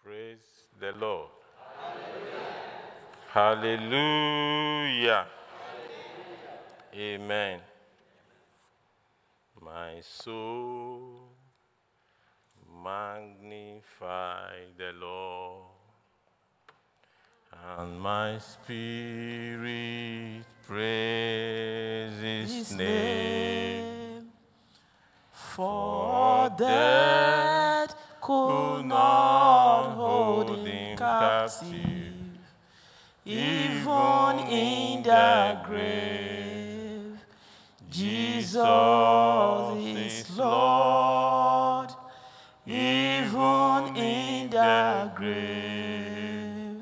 Praise the Lord. Hallelujah. Amen. My soul magnify the Lord, and my spirit praise His name. For death could not hold him captive, even in the grave. Jesus is Lord, even in the grave.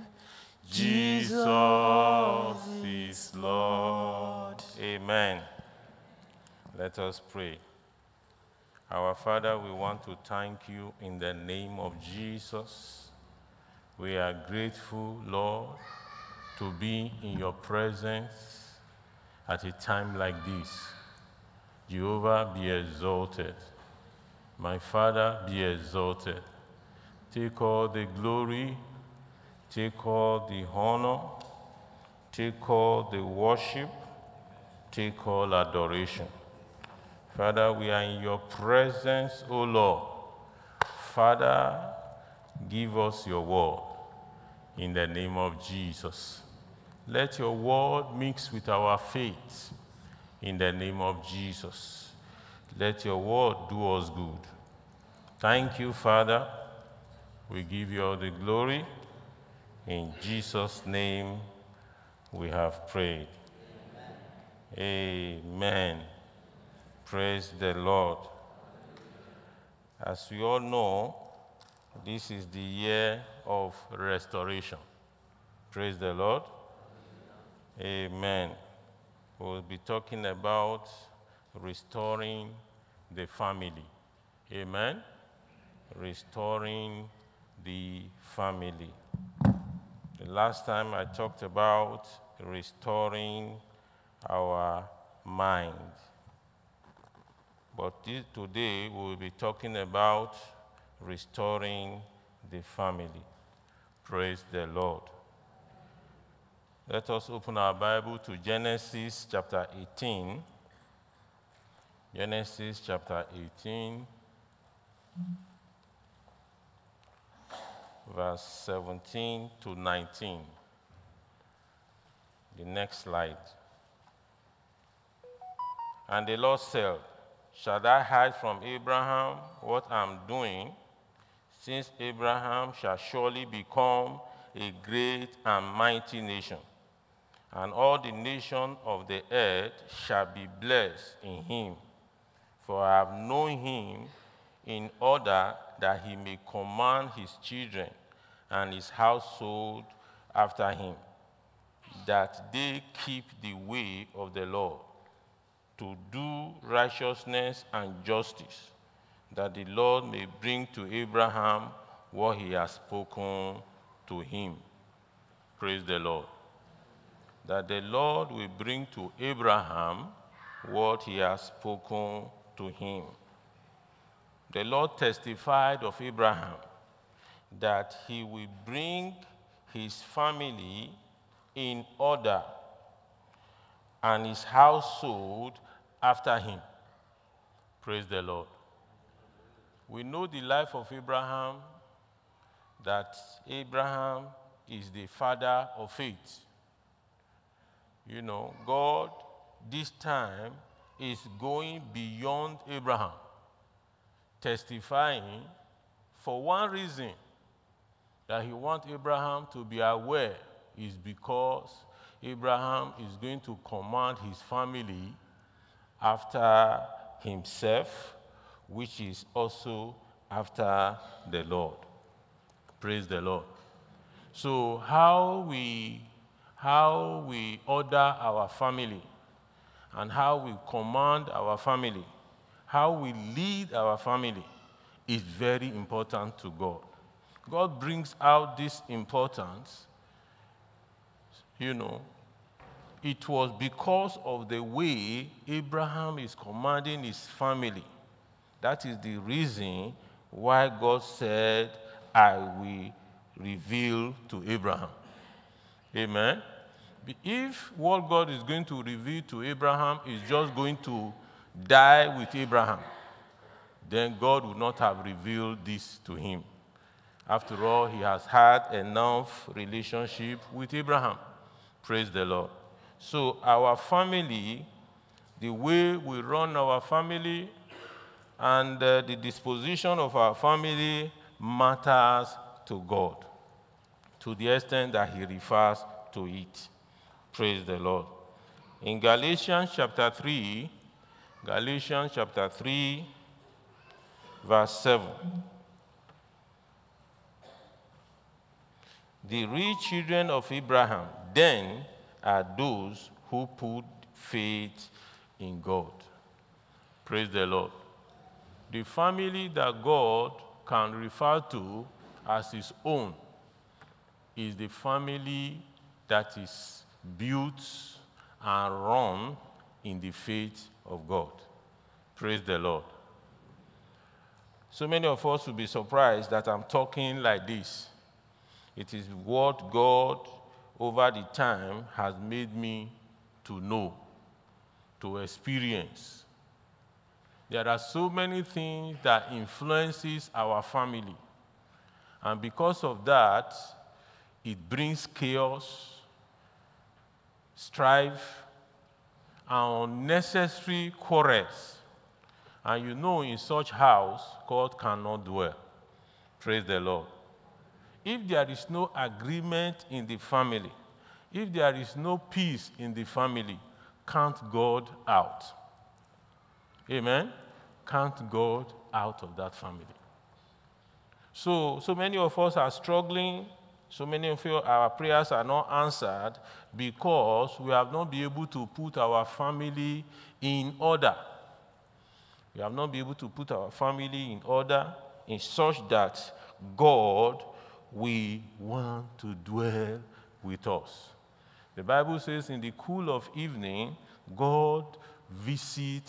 Jesus is Lord. Amen. Let us pray. Our Father, we want to thank you in the name of Jesus. We are grateful, Lord, to be in your presence at a time like this. Jehovah, be exalted. My Father, be exalted. Take all the glory, take all the honor, take all the worship, take all adoration. Father, we are in your presence, O Lord. Father, give us your word in the name of Jesus. Let your word mix with our faith in the name of Jesus. Let your word do us good. Thank you, Father. We give you all the glory. In Jesus' name we have prayed. Amen. Amen. Praise the Lord. As we all know, this is the year of restoration. Praise the Lord. Amen. We'll be talking about restoring the family. Amen. Restoring the family. The last time I talked about restoring our mind. But today we'll be talking about restoring the family. Praise the Lord. Let us open our Bible to Genesis chapter 18. Genesis chapter 18, verse 17 to 19. The next slide. And the Lord said, shall I hide from Abraham what I'm doing, since Abraham shall surely become a great and mighty nation, and all the nations of the earth shall be blessed in him. For I have known him in order that he may command his children and his household after him, that they keep the way of the Lord, to do righteousness and justice, that the Lord may bring to Abraham what he has spoken to him. Praise the Lord. That the Lord will bring to Abraham what he has spoken to him. The Lord testified of Abraham that he will bring his family in order and his household after him. Praise the Lord. We know the life of Abraham, that Abraham is the father of faith. You know, God this time is going beyond Abraham, testifying for one reason, that he wants Abraham to be aware, is because Abraham is going to command his family after himself, which is also after the Lord. Praise the Lord. So how we order our family, and how we command our family, how we lead our family is very important to God. God brings out this importance, you know. It was because of the way Abraham is commanding his family. That is the reason why God said, I will revealed to Abraham. Amen. If what God is going to reveal to Abraham is just going to die with Abraham, then God would not have revealed this to him. After all, he has had enough relationship with Abraham. Praise the Lord. So our family, the way we run our family, and the disposition of our family matters to God, to the extent that he refers to it. Praise the Lord. In Galatians chapter 3, verse 7. The real children of Abraham then are those who put faith in God. Praise the Lord. The family that God can refer to as his own is the family that is built and run in the faith of God. Praise the Lord. So many of us will be surprised that I'm talking like this. It is what God, over the time, has made me to know, to experience. There are so many things that influences our family. And because of that, it brings chaos, strife, and unnecessary quarrels. And you know, in such house, God cannot dwell. Praise the Lord. If there is no agreement in the family, if there is no peace in the family, count God out. Amen? Count God out of that family. So many of us are struggling. So many of our prayers are not answered because we have not been able to put our family in order. We have not been able to put our family in order in such that God will want to dwell with us. The Bible says in the cool of evening, God visited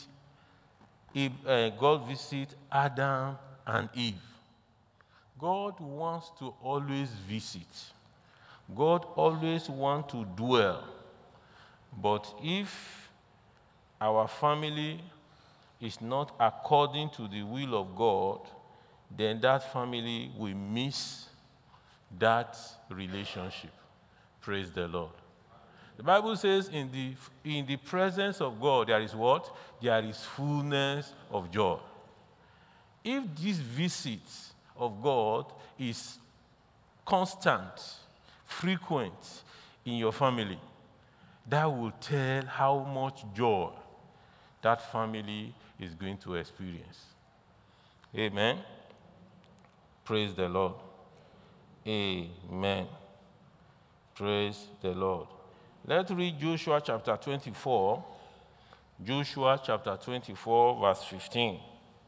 Adam and Eve. God wants to always visit. God always wants to dwell. But if our family is not according to the will of God, then that family will miss that relationship. Praise the Lord. The Bible says in the presence of God, there is what? There is fullness of joy. If this visit of God is constant, frequent in your family, that will tell how much joy that family is going to experience. Amen. Praise the Lord. Amen. Praise the Lord. Let's read Joshua chapter 24. Joshua chapter 24, verse 15.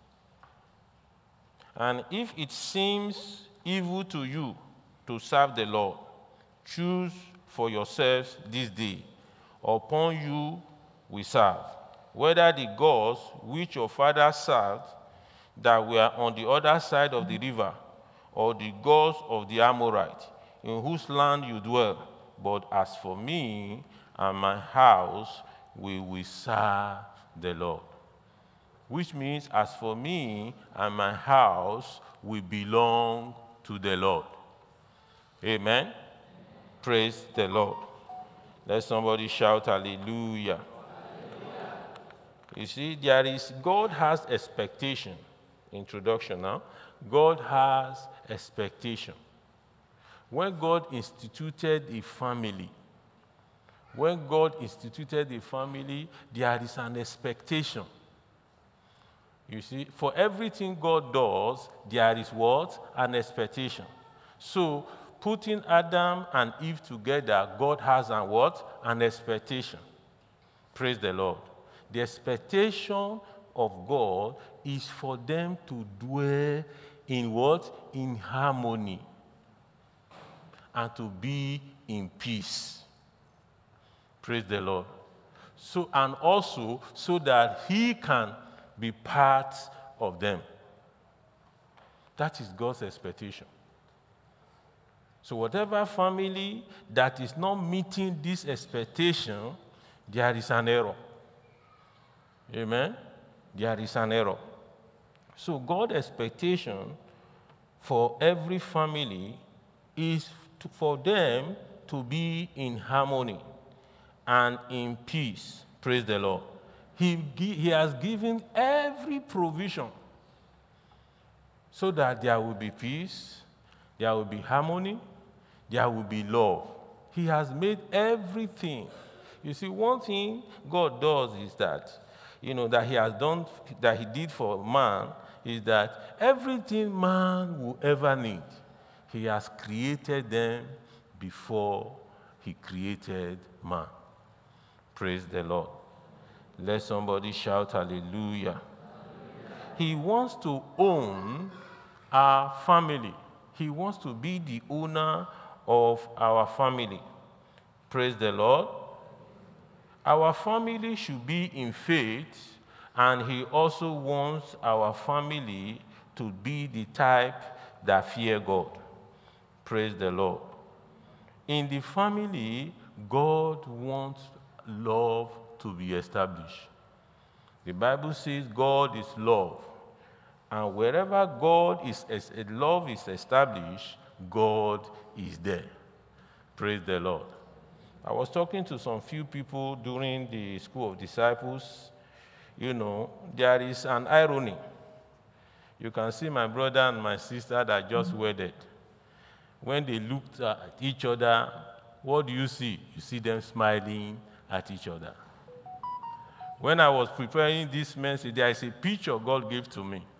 And if it seems evil to you to serve the Lord, choose for yourselves this day, upon you we serve, whether the gods which your fathers served that were on the other side of the river, or the gods of the Amorites, in whose land you dwell. But as for me and my house, we will serve the Lord. Which means, as for me and my house, we belong to the Lord. Amen. Praise the Lord. Let somebody shout hallelujah. You see, God has expectation. Introduction now. God has expectation. When God instituted a family, there is an expectation. You see, for everything God does, there is what? An expectation. So, putting Adam and Eve together, God has an what? An expectation. Praise the Lord. The expectation of God is for them to dwell in what? In harmony. And to be in peace. Praise the Lord. So, and also so that he can be part of them. That is God's expectation. So whatever family that is not meeting this expectation, there is an error. Amen? There is an error. So God's expectation for every family is for them to be in harmony and in peace. Praise the Lord. He has given every provision so that there will be peace, there will be harmony, there will be love. He has made everything. You see, one thing God does is that, that He has done, that He did for man, is that everything man will ever need, He has created them before He created man. Praise the Lord. Let somebody shout hallelujah. He wants to own our family. He wants to be the owner of our family. Praise the Lord. Our family should be in faith, and He also wants our family to be the type that fear God. Praise the Lord. In the family, God wants love to be established. The Bible says God is love. And wherever love is established, God is there. Praise the Lord. I was talking to some few people during the School of Disciples. There is an irony. You can see my brother and my sister that just wedded. When they looked at each other, what do you see? You see them smiling at each other. When I was preparing this message, there is a picture God gave to me.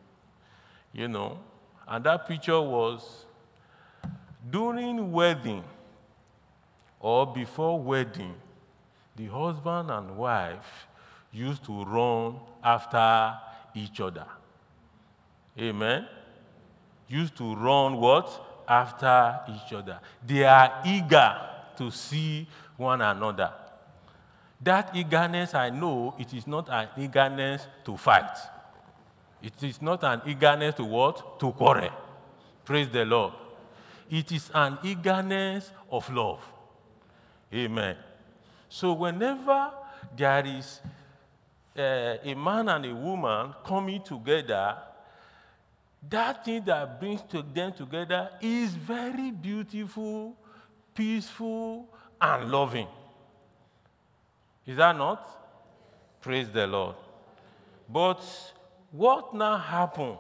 And that picture was during wedding or before wedding, the husband and wife used to run after each other. Amen? Used to run what? After each other. They are eager to see one another. That eagerness, I know, it is not an eagerness to fight. It is not an eagerness to what? To quarrel. Praise the Lord. It is an eagerness of love. Amen. So whenever there is a man and a woman coming together, that thing that brings them together is very beautiful, peaceful, and loving. Is that not? Praise the Lord. But what now happened?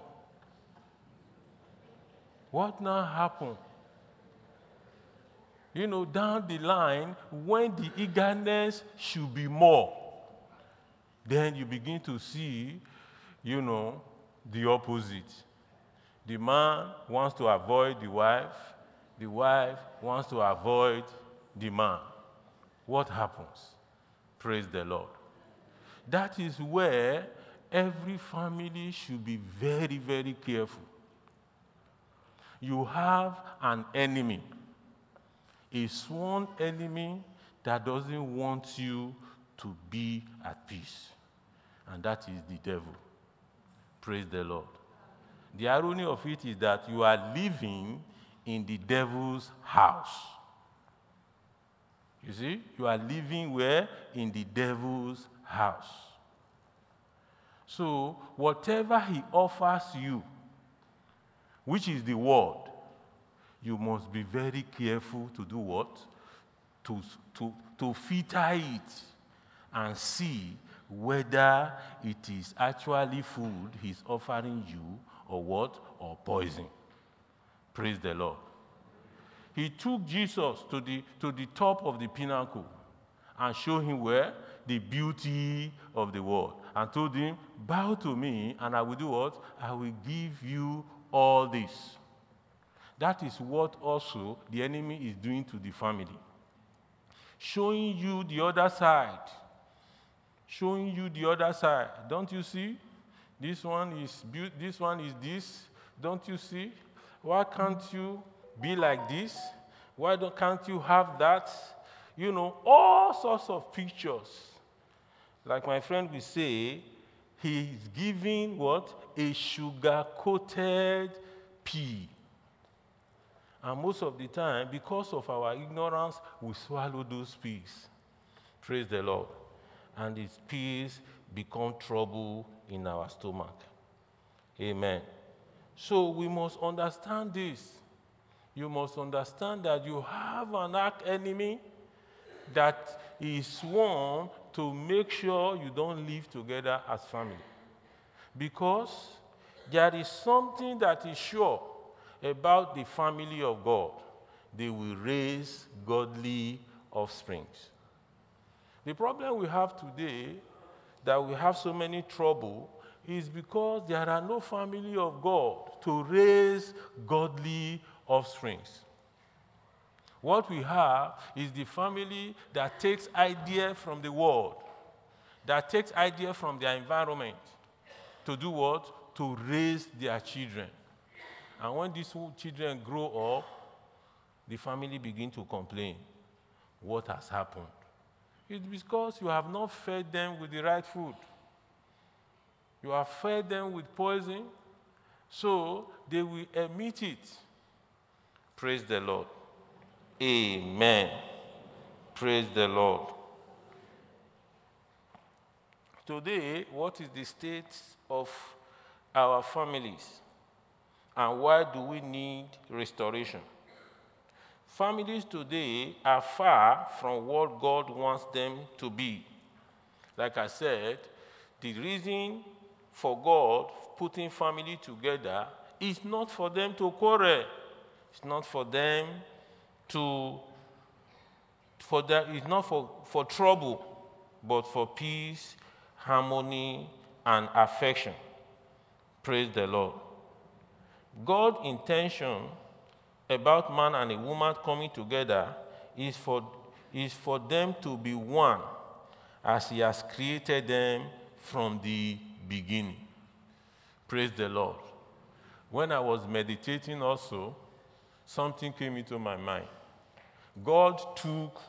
What now happened? Down the line, when the eagerness should be more, then you begin to see, the opposite. The man wants to avoid the wife wants to avoid the man. What happens? Praise the Lord. That is where every family should be very, very careful. You have an enemy, a sworn enemy that doesn't want you to be at peace, and that is the devil. Praise the Lord. The irony of it is that you are living in the devil's house. You see, you are living where? In the devil's house. So, whatever he offers you, which is the word, you must be very careful to do what? To filter it and see whether it is actually food he's offering you or what? Or poison. Praise the Lord. He took Jesus to the top of the pinnacle and showed him where? The beauty of the world. And told him, bow to me and I will do what? I will give you all this. That is what also the enemy is doing to the family. Showing you the other side. Showing you the other side. Don't you see? This one is this. Don't you see? Why can't you be like this? Why can't you have that? All sorts of pictures. Like my friend will say, he's giving what? A sugar-coated pea. And most of the time, because of our ignorance, we swallow those peas. Praise the Lord. And these peas become trouble in our stomach. Amen. So we must understand this. You must understand that you have an arch enemy that is sworn to make sure you don't live together as family. Because there is something that is sure about the family of God. They will raise godly offsprings. The problem we have today, that we have so many trouble, is because there are no family of God to raise godly offsprings. What we have is the family that takes idea from the world, that takes idea from their environment to do what? To raise their children. And when these children grow up, the family begin to complain. What has happened? It's because you have not fed them with the right food. You have fed them with poison, so they will emit it. Praise the Lord. Amen. Praise the Lord. Today, what is the state of our families? And why do we need restoration? Families today are far from what God wants them to be. Like I said, the reason for God putting family together is not for them to quarrel. It's not for them it's not for trouble, but for peace, harmony, and affection. Praise the Lord. God's intention about man and a woman coming together is for them to be one, as he has created them from the beginning. Praise the Lord. When I was meditating also, something came into my mind. God took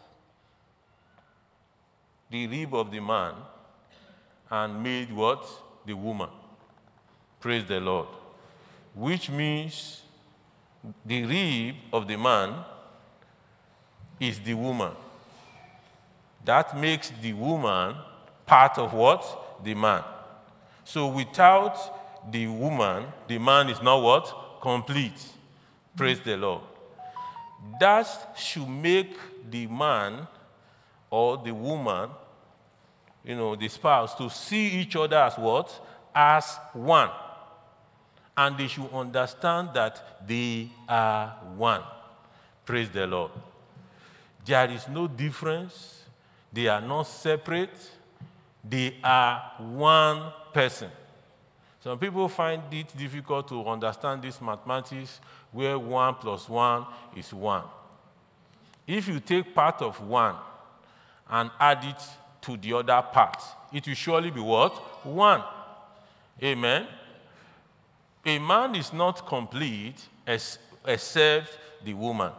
the rib of the man and made what? The woman. Praise the Lord. Which means the rib of the man is the woman. That makes the woman part of what? The man. So without the woman, the man is not what? Complete. Praise the Lord. That should make the man or the woman, the spouse, to see each other as what? As one. And they should understand that they are one. Praise the Lord. There is no difference. They are not separate. They are one person. Some people find it difficult to understand this mathematics where 1 + 1 is 1. If you take part of 1 and add it to the other part, it will surely be what? 1. Amen? A man is not complete except the woman.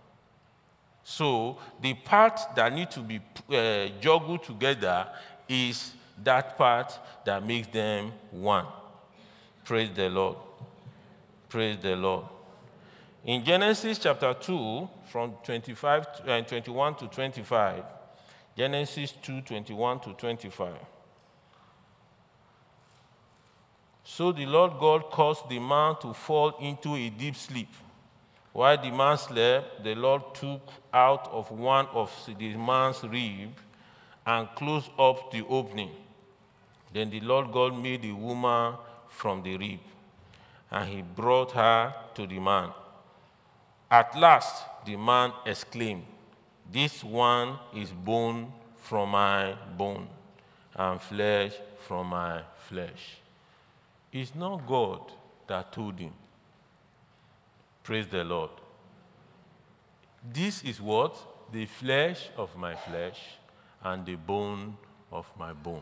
So the part that need to be juggled together is that part that makes them one. Praise the Lord. Praise the Lord. In Genesis chapter 2, from 21 to 25, Genesis 2, 21 to 25. So the Lord God caused the man to fall into a deep sleep. While the man slept, the Lord took out of one of the man's ribs and closed up the opening. Then the Lord God made a woman from the rib, and he brought her to the man. At last, the man exclaimed, "This one is bone from my bone and flesh from my flesh." It's not God that told him. Praise the Lord. This is what? The flesh of my flesh and the bone of my bone.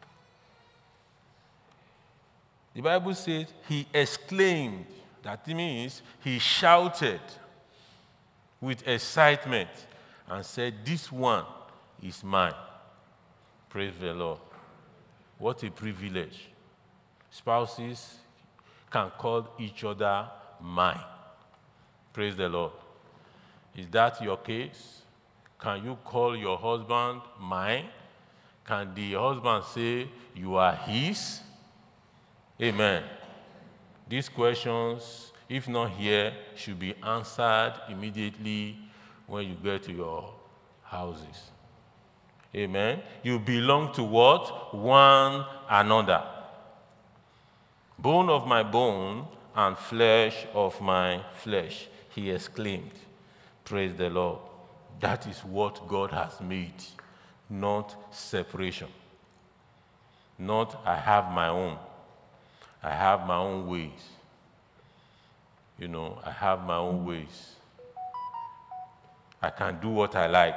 The Bible says he exclaimed. That means he shouted with excitement and said, "This one is mine." Praise the Lord. What a privilege. Spouses can call each other mine. Praise the Lord. Is that your case? Can you call your husband mine? Can the husband say you are his? Amen. These questions, if not here, should be answered immediately when you get to your houses. Amen. You belong to what? One another. Bone of my bone and flesh of my flesh, he exclaimed. Praise the Lord. That is what God has made, not separation. Not I have my own. I have my own ways. I have my own ways. I can do what I like.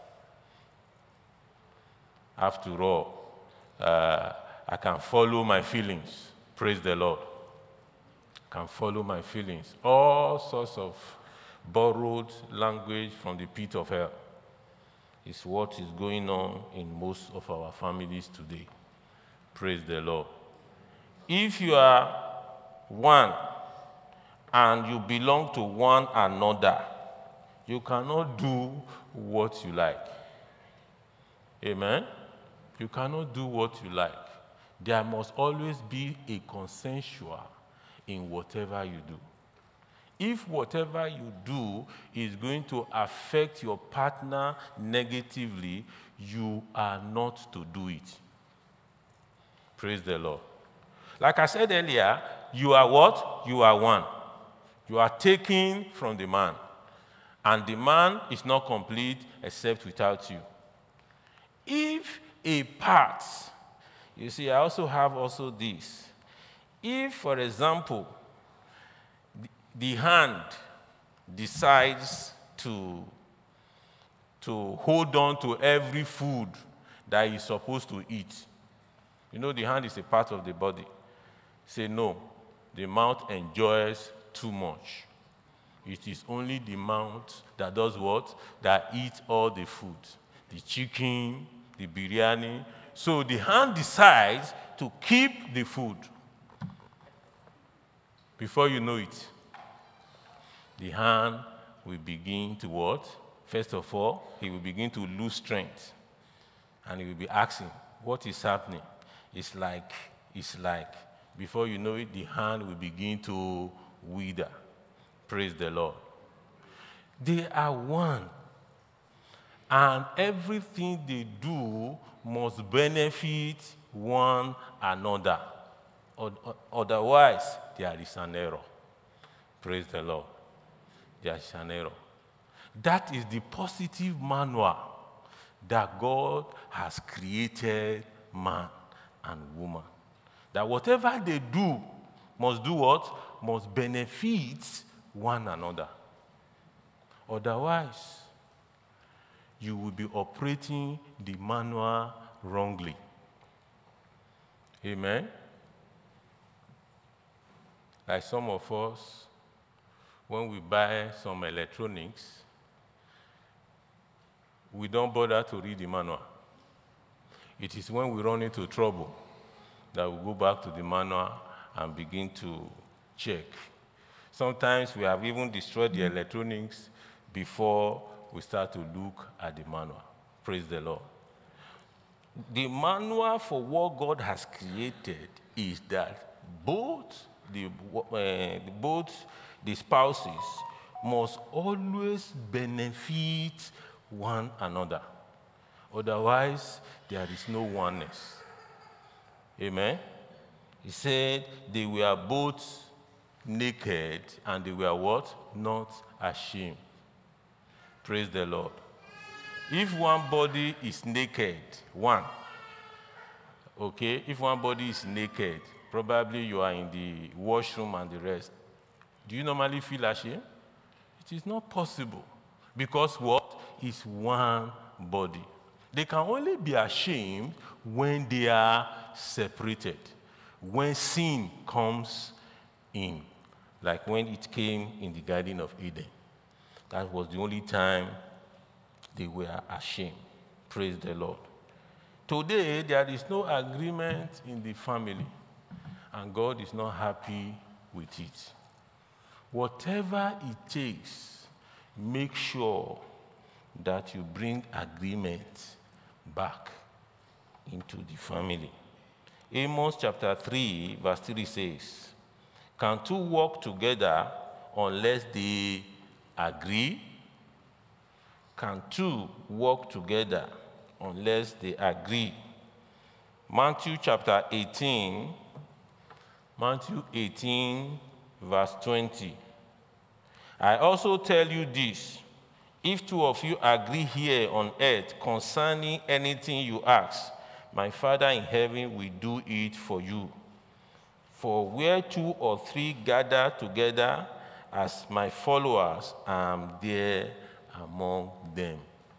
After all, I can follow my feelings. Praise the Lord. I can follow my feelings. All sorts of borrowed language from the pit of hell is what is going on in most of our families today. Praise the Lord. If you are one and you belong to one another, you cannot do what you like. Amen? You cannot do what you like. There must always be a consensual in whatever you do. If whatever you do is going to affect your partner negatively, you are not to do it. Praise the Lord. Like I said earlier, you are what? You are one. You are taken from the man. And the man is not complete except without you. If a part, you see, I also have this. If, for example, the hand decides to hold on to every food that he's supposed to eat, the hand is a part of the body. Say no, the mouth enjoys too much. It is only the mouth that does what? That eats all the food. The chicken, the biryani. So the hand decides to keep the food. Before you know it, the hand will begin to what? First of all, he will begin to lose strength. And he will be asking, what is happening? It's like, before you know it, the hand will begin to wither. Praise the Lord. They are one. And everything they do must benefit one another. Otherwise, there is an error. Praise the Lord. There is an error. That is the positive manual that God has created man and woman. That whatever they do must do what? Must benefit one another. Otherwise, you will be operating the manual wrongly. Amen? Like some of us, when we buy some electronics, we don't bother to read the manual. It is when we run into trouble that we go back to the manual and begin to check. Sometimes we have even destroyed the electronics before we start to look at the manual. Praise the Lord. The manual for what God has created is that both the spouses must always benefit one another. Otherwise, there is no oneness. Amen? He said they were both naked and they were what? Not ashamed. Praise the Lord. If one body is naked, if one body is naked, probably you are in the washroom and the rest, do you normally feel ashamed? It is not possible. Because what? It's one body. They can only be ashamed when they are separated. When sin comes in, like when it came in the Garden of Eden. That was the only time they were ashamed. Praise the Lord. Today, there is no agreement in the family, and God is not happy with it. Whatever it takes, make sure that you bring agreement back into the family. Amos chapter 3, verse 3 says, can two walk together unless they agree? Can two walk together unless they agree? Matthew 18, verse 20. I also tell you this, if two of you agree here on earth concerning anything you ask, my Father in heaven will do it for you. For where 2 or 3 gather together as my followers, I am there among them.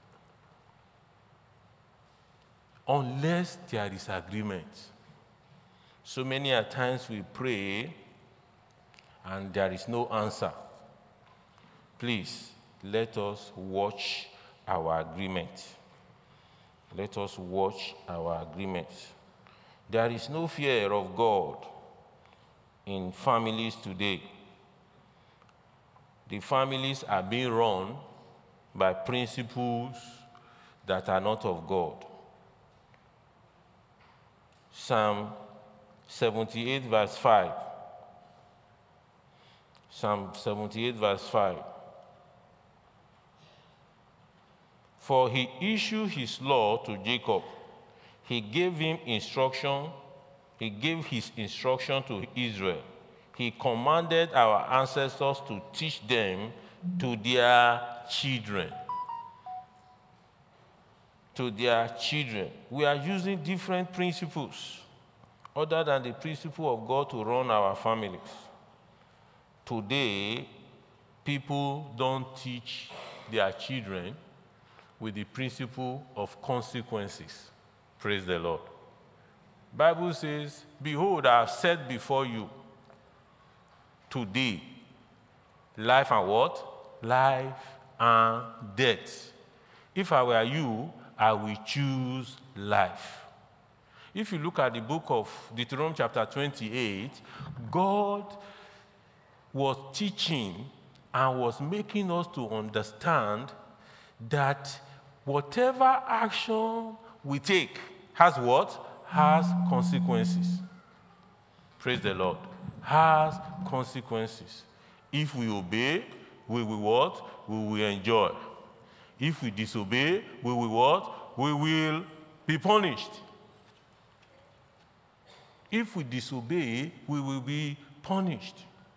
Unless there is agreement. So many a times we pray and there is no answer. Please, let us watch our agreement. Let us watch our agreement. There is no fear of God in families today. The families are being run by principles that are not of God. Psalm 78, verse 5. Psalm 78, verse 5. For he issued his law to Jacob. He gave him instruction. He gave his instruction to Israel. He commanded our ancestors to teach them to their children. To their children. We are using different principles other than the principle of God to run our families. Today, people don't teach their children with the principle of consequences. Praise the Lord. Bible says, behold, I have set before you today life and what? Life and death. If I were you, I will choose life. If you look at the book of Deuteronomy chapter 28, God was teaching and was making us to understand that whatever action we take has what? Has consequences. Praise the Lord. Has consequences. If we obey, we will what? We will enjoy. If we disobey, we will what? We will be punished. If we disobey, we will be punished.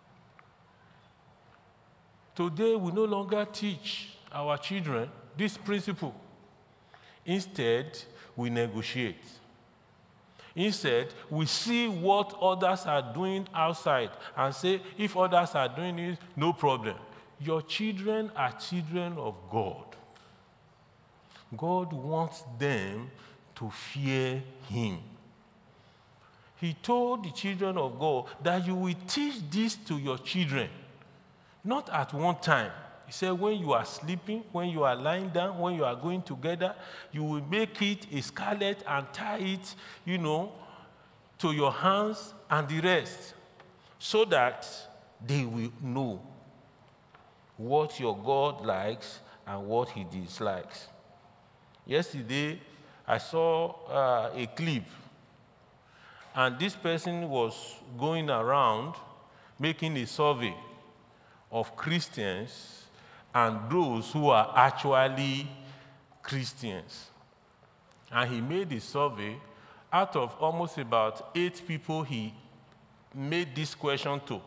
Today, we no longer teach our children this principle. Instead, we negotiate. Instead, we see what others are doing outside and say, if others are doing it, no problem. Your children are children of God. God wants them to fear him. He told the children of God that you will teach this to your children, not at one time. He said when you are sleeping, when you are lying down, when you are going together, you will make it a scarlet and tie it, to your hands and the rest, so that they will know what your God likes and what he dislikes. Yesterday, I saw a clip, and this person was going around making a survey of Christians and those who are actually Christians. And he made a survey. Out of almost about 8 people he made this question to.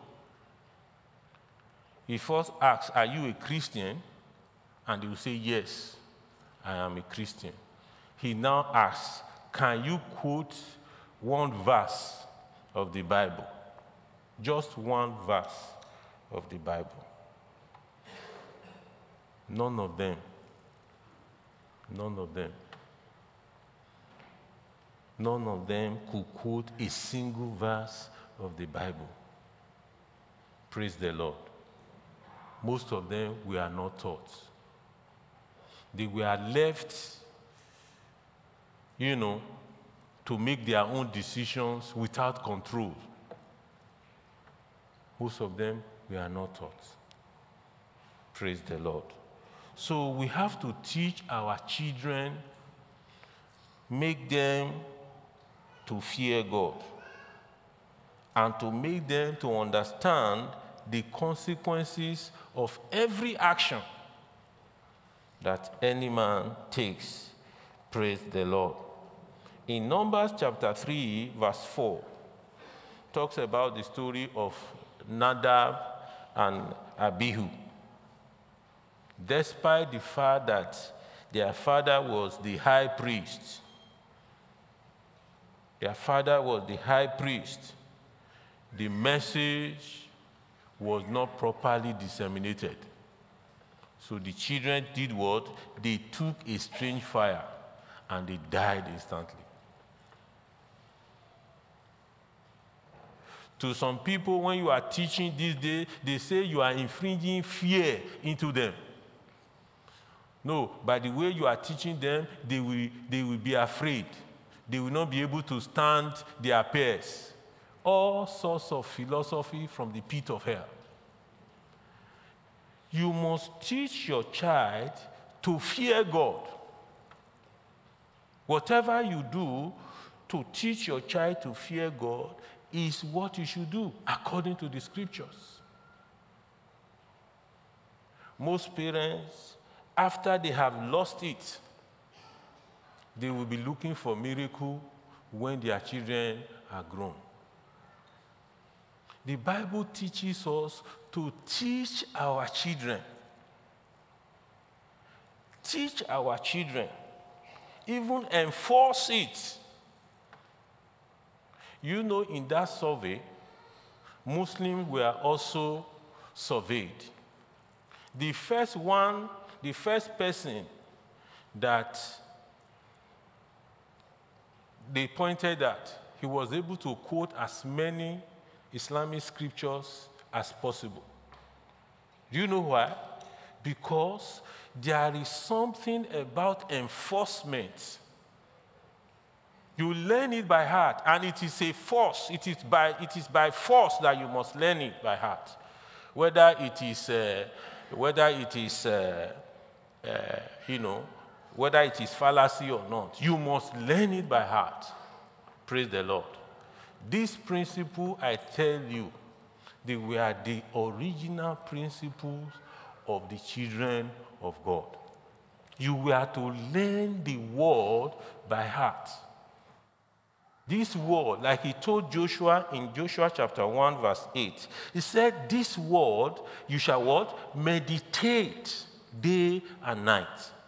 He first asked, are you a Christian? And they will say, yes, I am a Christian. He now asks, can you quote one verse of the Bible? Just one verse of the Bible. None of them. None of them. None of them could quote a single verse of the Bible. Praise the Lord. Most of them were not taught. They were left, to make their own decisions without control. Most of them we are not taught. Praise the Lord. So we have to teach our children, make them to fear God, and to make them to understand the consequences of every action that any man takes. Praise the Lord. In Numbers chapter 3, verse 4, talks about the story of Nadab and Abihu. Despite the fact that their father was the high priest, the message was not properly disseminated. So the children did what? They took a strange fire and they died instantly. To some people, when you are teaching these days, they say you are infringing fear into them. No, by the way you are teaching them, they will be afraid. They will not be able to stand their peers. All sorts of philosophy from the pit of hell. You must teach your child to fear God. Whatever you do to teach your child to fear God is what you should do according to the scriptures. Most parents, after they have lost it, they will be looking for miracle when their children are grown. The Bible teaches us to teach our children. Teach our children. Even enforce it. You know, in that survey, Muslims were also surveyed. The first person that they pointed at, he was able to quote as many Islamic scriptures as possible. Do you know why? Because there is something about enforcement. You learn it by heart, and it is a force. It is by force that you must learn it by heart. Whether it is fallacy or not, you must learn it by heart. Praise the Lord. This principle, I tell you, they were the original principles of the children of God. You were to learn the word by heart. This word, like he told Joshua in Joshua chapter 1, verse 8, he said, this word you shall what? Meditate day and night.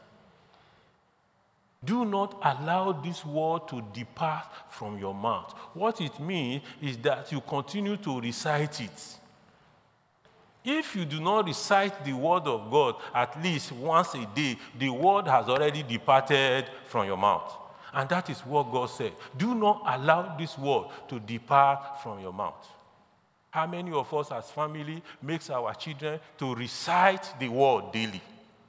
Do not allow this word to depart from your mouth. What it means is that you continue to recite it. If you do not recite the word of God at least once a day, the word has already departed from your mouth. And that is what God said. Do not allow this word to depart from your mouth. How many of us as family makes our children to recite the word daily?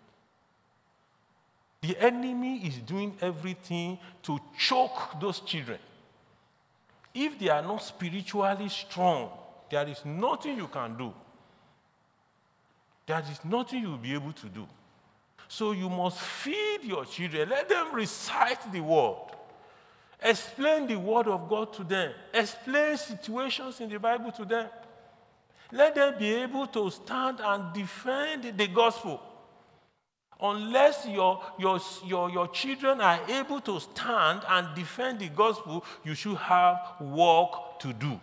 The enemy is doing everything to choke those children. If they are not spiritually strong, there is nothing you can do. There is nothing you'll be able to do. So you must feed your children. Let them recite the word. Explain the word of God to them. Explain situations in the Bible to them. Let them be able to stand and defend the gospel. Unless your children are able to stand and defend the gospel, you should have work to do.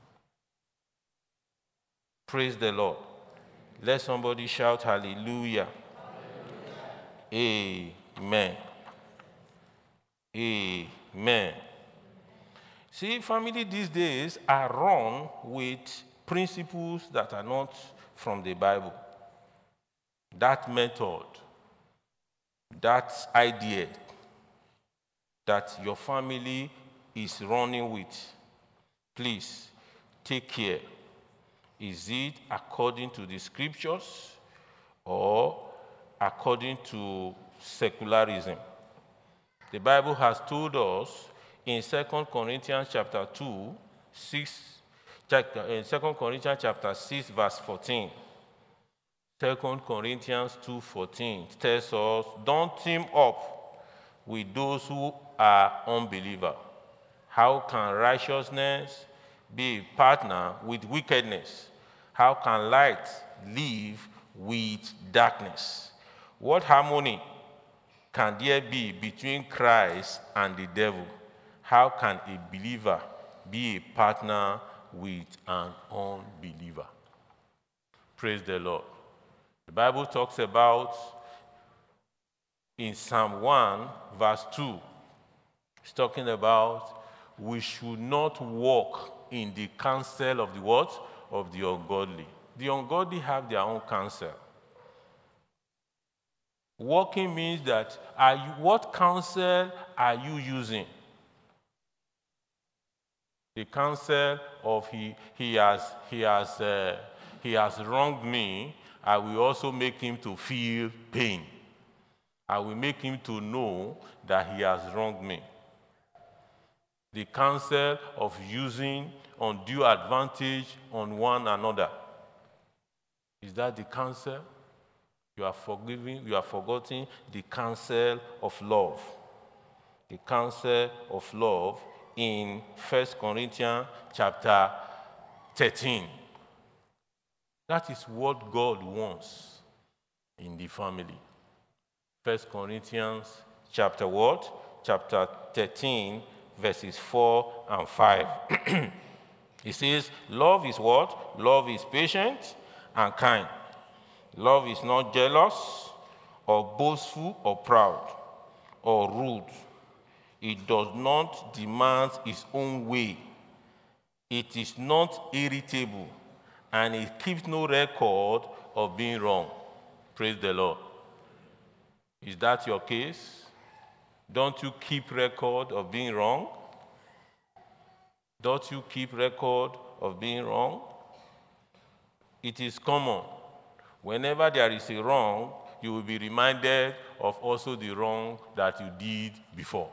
Praise the Lord. Let somebody shout hallelujah. Amen. Amen. See, family these days are run with principles that are not from the Bible. That method, that idea that your family is running with, please take care. Is it according to the scriptures or according to secularism? The Bible has told us in 2 Corinthians chapter 2, 6 In 2 Corinthians chapter 6, verse 14. 2 Corinthians 2:14 tells us, don't team up with those who are unbelievers. How can righteousness be a partner with wickedness? How can light live with darkness? What harmony can there be between Christ and the devil? How can a believer be a partner with an unbeliever? Praise the Lord. The Bible talks about in Psalm 1, verse 2, it's talking about we should not walk in the counsel of the what? Of the ungodly. The ungodly have their own counsel. Walking means that what counsel are you using? The counsel of he has wronged me, I will also make him to feel pain. I will make him to know that he has wronged me. The counsel of using undue advantage on one another. Is that the counsel? You are forgetting the counsel of love. The counsel of love in 1 Corinthians chapter 13. That is what God wants in the family. 1 Corinthians chapter what? Chapter 13, verses 4 and 5. It says, love is what? Love is patient and kind. Love is not jealous or boastful or proud or rude. It does not demand its own way. It is not irritable, and it keeps no record of being wrong. Praise the Lord. Is that your case? Don't you keep record of being wrong? Don't you keep record of being wrong? It is common. Whenever there is a wrong, you will be reminded of also the wrong that you did before.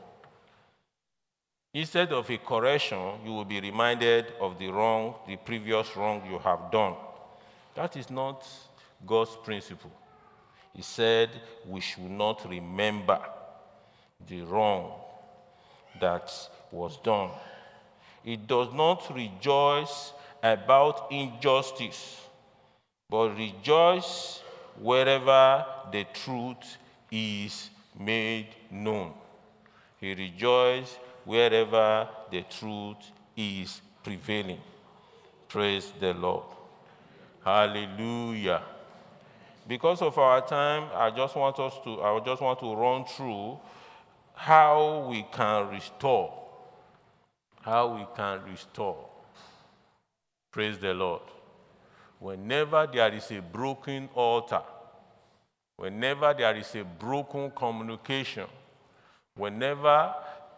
Instead of a correction, you will be reminded of the previous wrong you have done. That is not God's principle. He said we should not remember the wrong that was done. It does not rejoice about injustice, but rejoice wherever the truth is made known. He rejoices wherever the truth is prevailing. Praise the Lord. Hallelujah. Because of our time, I just want to run through how we can restore. How we can restore. Praise the Lord. Whenever there is a broken altar, whenever there is a broken communication, whenever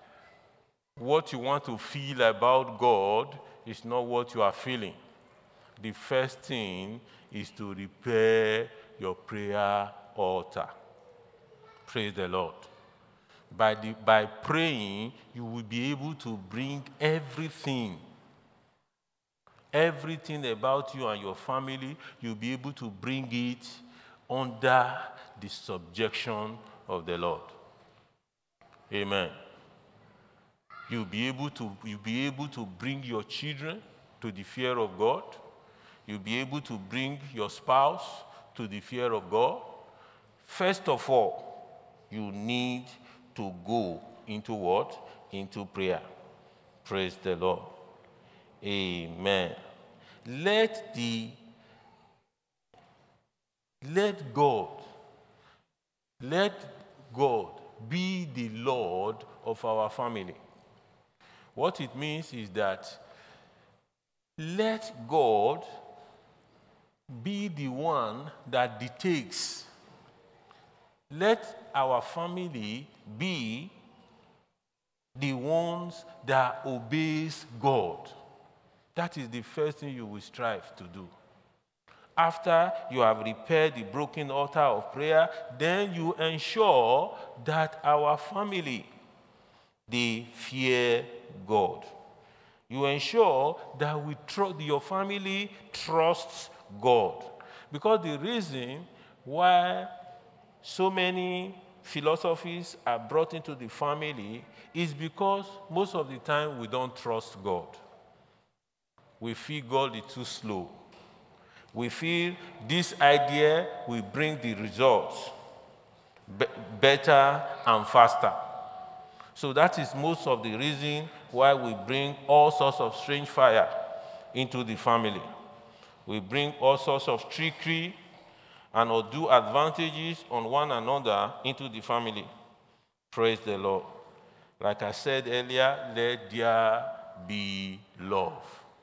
what you want to feel about God is not what you are feeling, the first thing is to repair your prayer altar. Praise the Lord. By praying, you will be able to bring everything about you and your family, you'll be able to bring it under the subjection of the Lord. Amen. You'll be able to bring your children to the fear of God. You'll be able to bring your spouse to the fear of God. First of all, you need to go into what? Into prayer. Praise the Lord. Amen. Let God be the Lord of our family. What it means is that let God be the one that dictates. Let our family be the ones that obeys God. That is the first thing you will strive to do. After you have repaired the broken altar of prayer, then you ensure that our family, they fear God. You ensure that your family trusts God. Because the reason why so many philosophies are brought into the family is because most of the time we don't trust God. We feel God is too slow. We feel this idea will bring the results better and faster. So that is most of the reason why we bring all sorts of strange fire into the family. We bring all sorts of trickery and undue advantages on one another into the family. Praise the Lord. Like I said earlier, let there be love.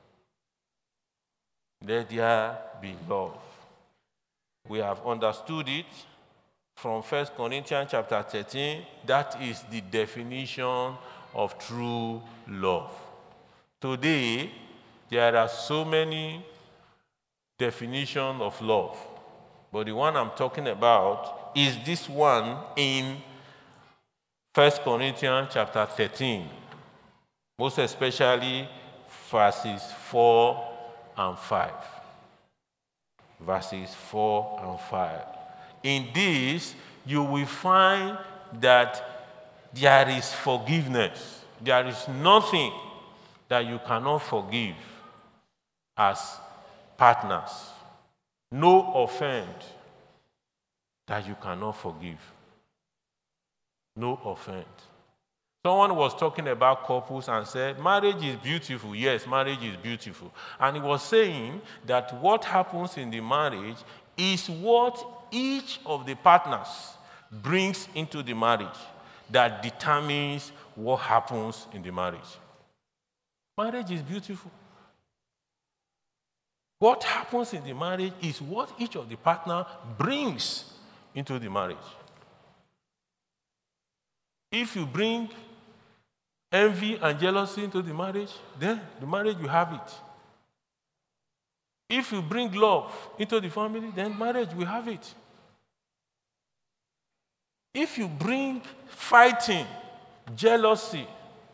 Let there be love. We have understood it from 1 Corinthians chapter 13. That is the definition of true love. Today, there are so many definitions of love. But the one I'm talking about is this one in 1 Corinthians chapter 13. Most especially verses 4 and 5. Verses 4 and 5. In this, you will find that there is forgiveness. There is nothing that you cannot forgive as partners. No offense that you cannot forgive. No offense. Someone was talking about couples and said, marriage is beautiful. Yes, marriage is beautiful. And he was saying that what happens in the marriage is what each of the partners brings into the marriage that determines what happens in the marriage. Marriage is beautiful. What happens in the marriage is what each of the partners brings into the marriage. If you bring envy and jealousy into the marriage, then the marriage will have it. If you bring love into the family, then marriage will have it. If you bring fighting, jealousy,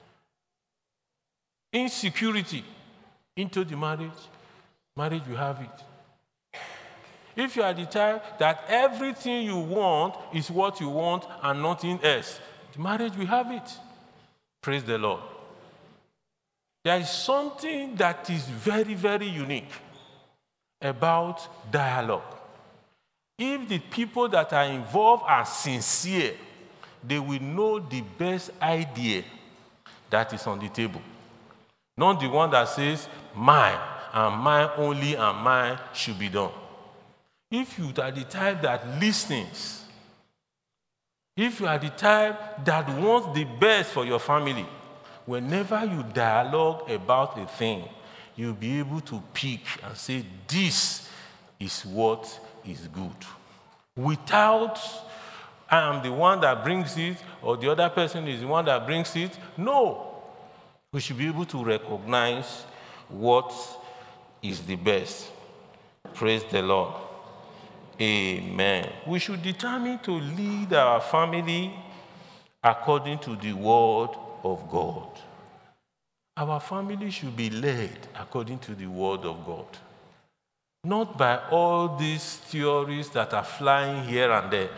insecurity into the marriage, marriage will have it. If you are the type that everything you want is what you want and nothing else, the marriage will have it. Praise the Lord. There is something that is very, very unique about dialogue. If the people that are involved are sincere, they will know the best idea that is on the table. Not the one that says, mine, and mine only, and mine should be done. If you are the type that listens, if you are the type that wants the best for your family, whenever you dialogue about a thing, you'll be able to pick and say, this is what is good. Without, I am the one that brings it, or the other person is the one that brings it. No. We should be able to recognize what is the best. Praise the Lord. Amen. We should determine to lead our family according to the word of God. Our family should be led according to the word of God. Not by all these theories that are flying here and there.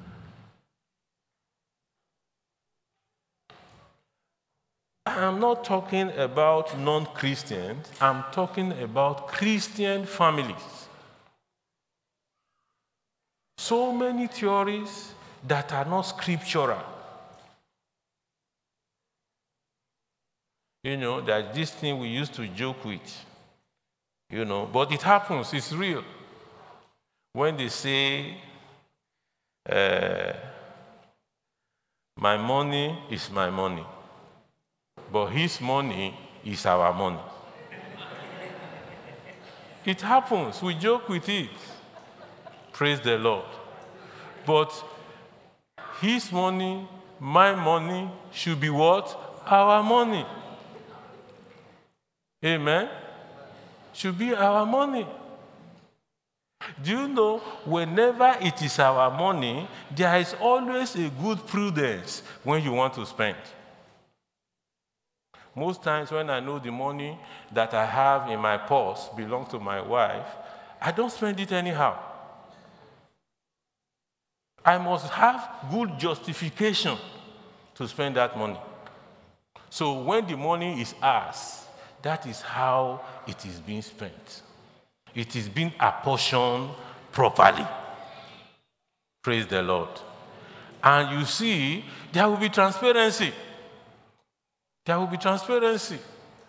I am not talking about non-Christians. I'm talking about Christian families. So many theories that are not scriptural. That this thing we used to joke with. But it happens, it's real. When they say, my money is my money, but his money is our money. It happens, we joke with it. Praise the Lord. But his money, my money, should be what? Our money. Amen? Should be our money. Do you know, whenever it is our money, there is always a good prudence when you want to spend. Most times when I know the money that I have in my purse belongs to my wife, I don't spend it anyhow. I must have good justification to spend that money. So when the money is ours, that is how it is being spent. It is being apportioned properly. Praise the Lord. And you see, there will be transparency. There will be transparency.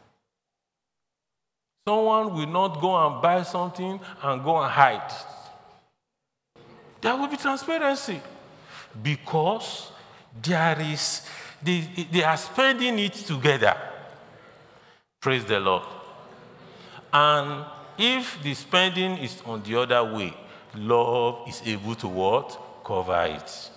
Someone will not go and buy something and go and hide. There will be transparency because they are spending it together. Praise the Lord. And if the spending is on the other way, love is able to what? Cover it.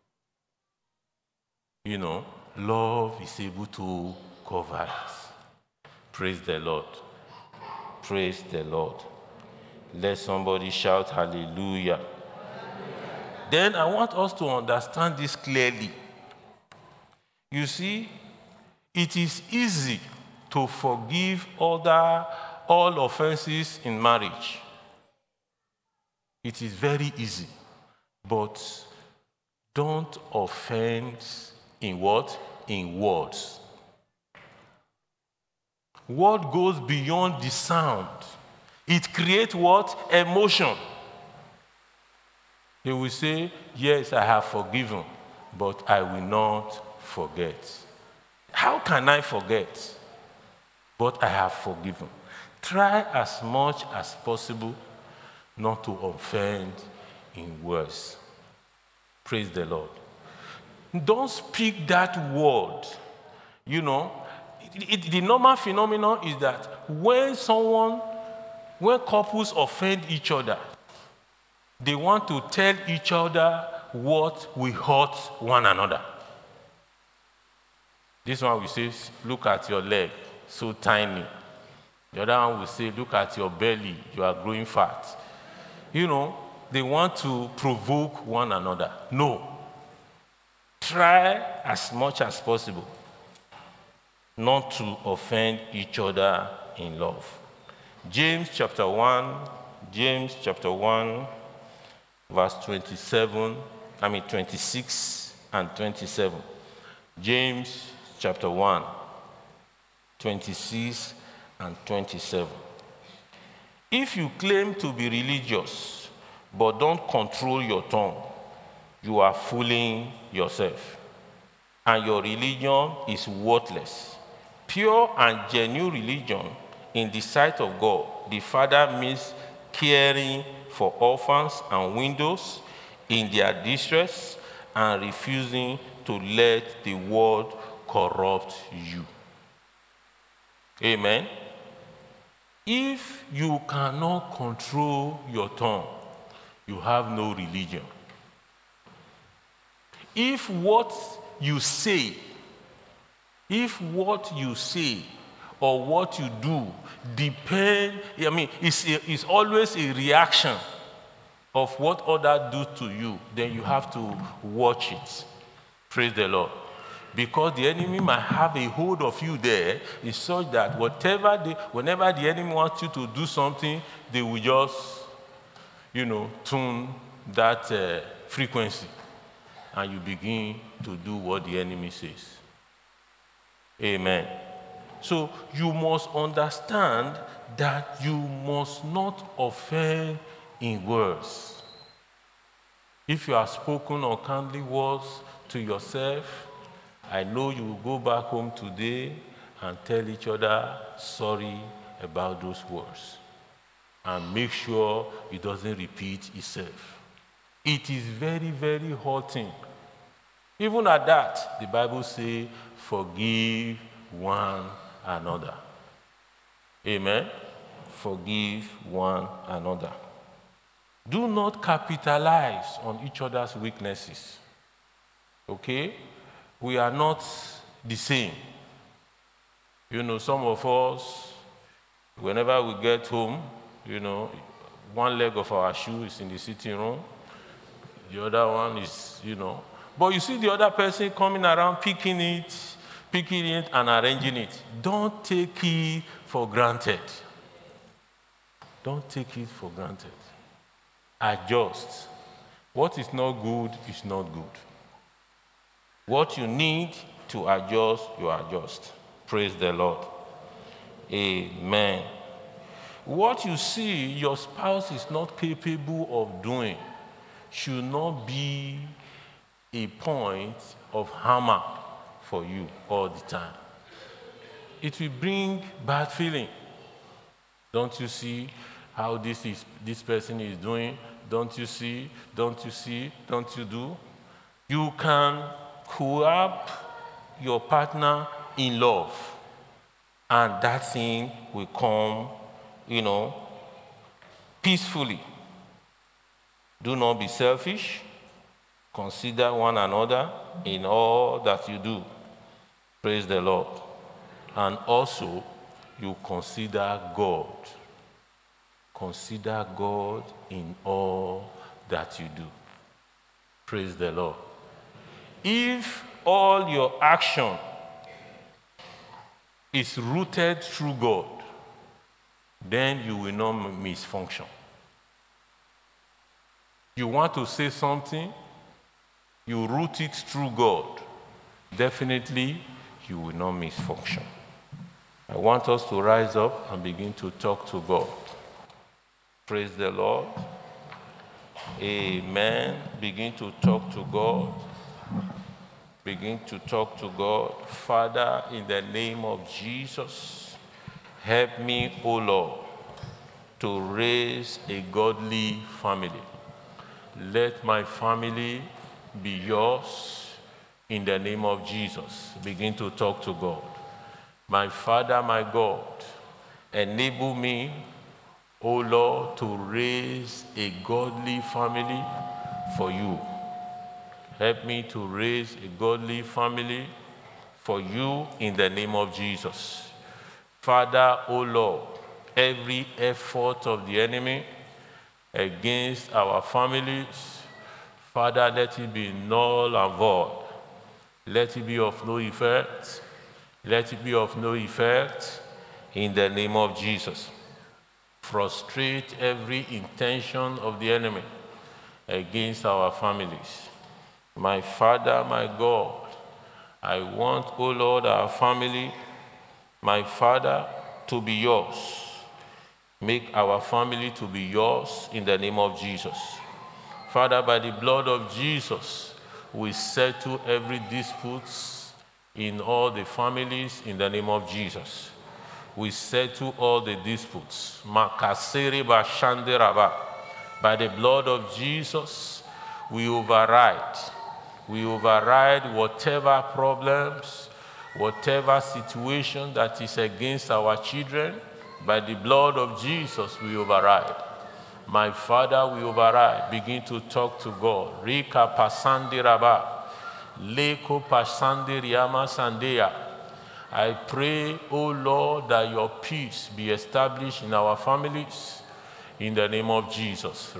Love is able to cover it. Praise the Lord. Praise the Lord. Let somebody shout hallelujah. Then I want us to understand this clearly. You see, it is easy to forgive all offenses in marriage. It is very easy. But don't offend in what? In words. Word goes beyond the sound. It creates what? Emotion. They will say, yes, I have forgiven, but I will not forget. How can I forget? But I have forgiven. Try as much as possible not to offend in words. Praise the Lord. Don't speak that word. The normal phenomenon is that when couples offend each other, they want to tell each other what will hurt one another. This one will say, look at your leg, so tiny. The other one will say, look at your belly, you are growing fat. They want to provoke one another. No. Try as much as possible not to offend each other in love. James chapter 1, verse 26 and 27. James chapter 1, 26 and 27. If you claim to be religious, but don't control your tongue, you are fooling yourself, and your religion is worthless. Pure and genuine religion in the sight of God, the Father, means caring for orphans and widows in their distress and refusing to let the world corrupt you. Amen. If you cannot control your tongue, you have no religion. If what you say or what you do it's always a reaction of what others do to you, then you have to watch it. Praise the Lord. Because the enemy might have a hold of you there, is such that whenever the enemy wants you to do something, they will just, tune that frequency, and you begin to do what the enemy says. Amen. So you must understand that you must not offend in words. If you have spoken unkindly words to yourself, I know you will go back home today and tell each other sorry about those words. And make sure it doesn't repeat itself. It is very, very hurting. Even at that, the Bible says, forgive one another. Amen? Forgive one another. Do not capitalize on each other's weaknesses. Okay? We are not the same. Some of us, whenever we get home, one leg of our shoe is in the sitting room, the other one is, But you see the other person coming around, picking it, picking it and arranging it. Don't take it for granted. Don't take it for granted. Adjust. What is not good is not good. What you need to adjust, you adjust. Praise the Lord. Amen. What you see your spouse is not capable of doing should not be a point of hammer for you all the time. It will bring bad feeling. Don't you see how this person is doing? Don't you see? Don't you see? Don't you do? You can co-op your partner in love, and that thing will come, peacefully. Do not be selfish. Consider one another in all that you do. Praise the Lord. And also, you consider God. Consider God in all that you do. Praise the Lord. If all your action is rooted through God, then you will not misfunction. You want to say something, you root it through God, definitely you will not misfunction. I want us to rise up and begin to talk to God. Praise the Lord. Amen. Begin to talk to God. Begin to talk to God. Father, in the name of Jesus, help me, O Lord, to raise a godly family. Let my family be yours in the name of Jesus. Begin to talk to God. My Father, my God, enable me, O Lord, to raise a godly family for you. Help me to raise a godly family for you in the name of Jesus. Father, O Lord, every effort of the enemy against our families, Father, let it be null and void. Let it be of no effect. Let it be of no effect in the name of Jesus. Frustrate every intention of the enemy against our families. My Father, my God, I want, O Lord, our family, my Father, to be yours. Make our family to be yours in the name of Jesus. Father, by the blood of Jesus, we settle every dispute in all the families in the name of Jesus. We settle all the disputes. Makasere bashanderaba. By the blood of Jesus, we override. We override whatever problems, whatever situation that is against our children. By the blood of Jesus, we override. My Father, we override. Begin to talk to God. Rika pasandi raba. Leko pasandi riyama sandeya. I pray, O Lord, that your peace be established in our families. In the name of Jesus.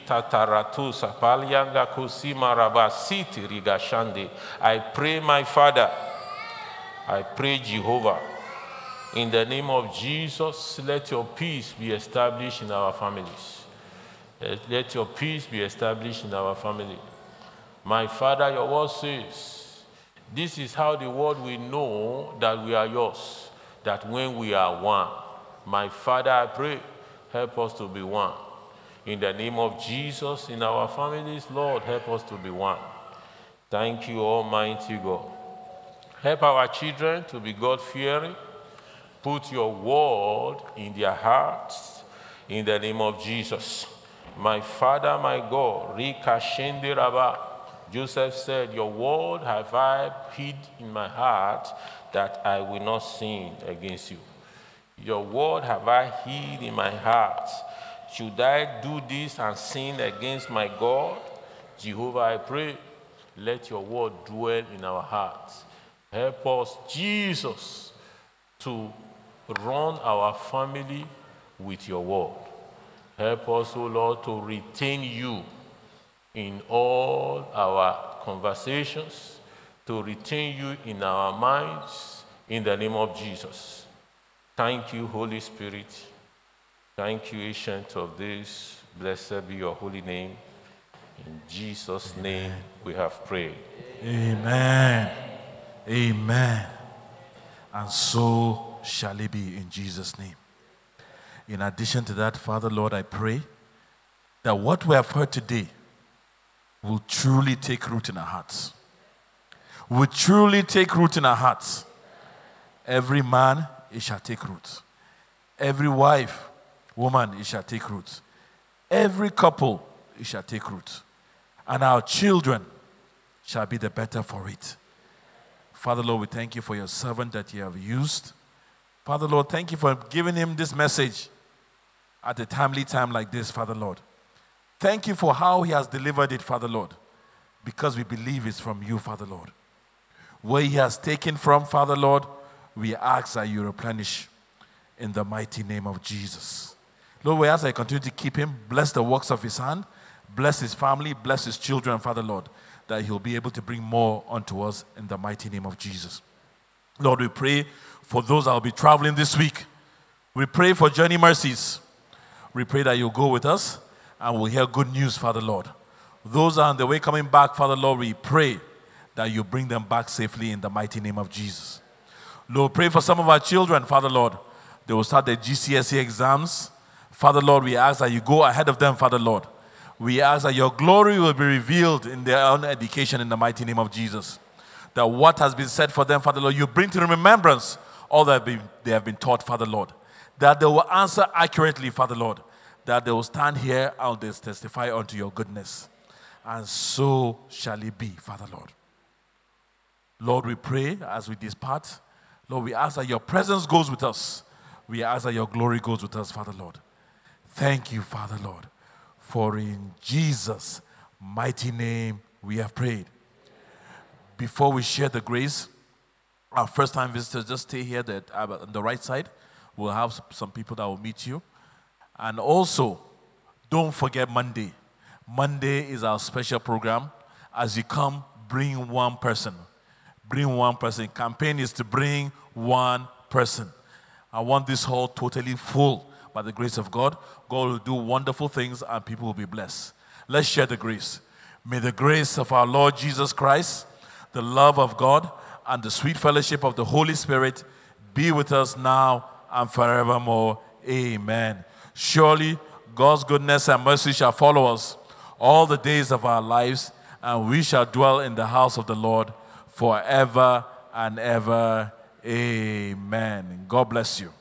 I pray, my Father. I pray, Jehovah. In the name of Jesus, let your peace be established in our families. Let your peace be established in our family. My Father, your word says, this is how the world will know that we are yours, that when we are one. My Father, I pray, help us to be one. In the name of Jesus, in our families, Lord, help us to be one. Thank you, Almighty God. Help our children to be God-fearing. Put your word in their hearts, in the name of Jesus. My Father, my God, Rika Shende Rabba. Joseph said, your word have I hid in my heart that I will not sin against you. Your word have I hid in my heart. Should I do this and sin against my God? Jehovah, I pray, let your word dwell in our hearts. Help us, Jesus, to run our family with your word. Help us, O Lord, to retain you in all our conversations, to retain you in our minds in the name of Jesus. Thank you, Holy Spirit. Thank you, Ancient of Days. Blessed be your holy name. In Jesus' name we have prayed. Amen. Amen. And so shall it be in Jesus' name. In addition to that, Father, Lord, I pray that what we have heard today will truly take root in our hearts. Will truly take root in our hearts. Every man, it shall take root. Every wife, woman, it shall take root. Every couple, it shall take root. And our children shall be the better for it. Father, Lord, we thank you for your servant that you have used. Father, Lord, thank you for giving him this message at a timely time like this, Father, Lord. Thank you for how he has delivered it, Father, Lord, because we believe it's from you, Father, Lord. Where he has taken from, Father, Lord, we ask that you replenish in the mighty name of Jesus. Lord, we ask that you continue to keep him, bless the works of his hand, bless his family, bless his children, Father, Lord, that he'll be able to bring more unto us in the mighty name of Jesus. Lord, we pray for those that will be traveling this week. We pray for journey mercies. We pray that you'll go with us and we'll hear good news, Father, Lord. Those are on the way coming back, Father, Lord, we pray that you bring them back safely in the mighty name of Jesus. Lord, pray for some of our children, Father, Lord. They will start their GCSE exams. Father, Lord, we ask that you go ahead of them, Father, Lord. We ask that your glory will be revealed in their own education in the mighty name of Jesus. That what has been said for them, Father, Lord, you bring to remembrance all that they have been taught, Father, Lord. That they will answer accurately, Father, Lord. That they will stand here and they testify unto your goodness. And so shall it be, Father, Lord. Lord, we pray as we depart. Lord, we ask that your presence goes with us. We ask that your glory goes with us, Father, Lord. Thank you, Father, Lord. For in Jesus' mighty name we have prayed. Before we share the grace, our first-time visitors, just stay here on the right side. We'll have some people that will meet you. And also, don't forget Monday. Monday is our special program. As you come, bring one person. Bring one person. Campaign is to bring one person. I want this hall totally full by the grace of God. God will do wonderful things and people will be blessed. Let's share the grace. May the grace of our Lord Jesus Christ, the love of God, and the sweet fellowship of the Holy Spirit be with us now and forevermore. Amen. Surely God's goodness and mercy shall follow us all the days of our lives, and we shall dwell in the house of the Lord forever and ever. Amen. God bless you.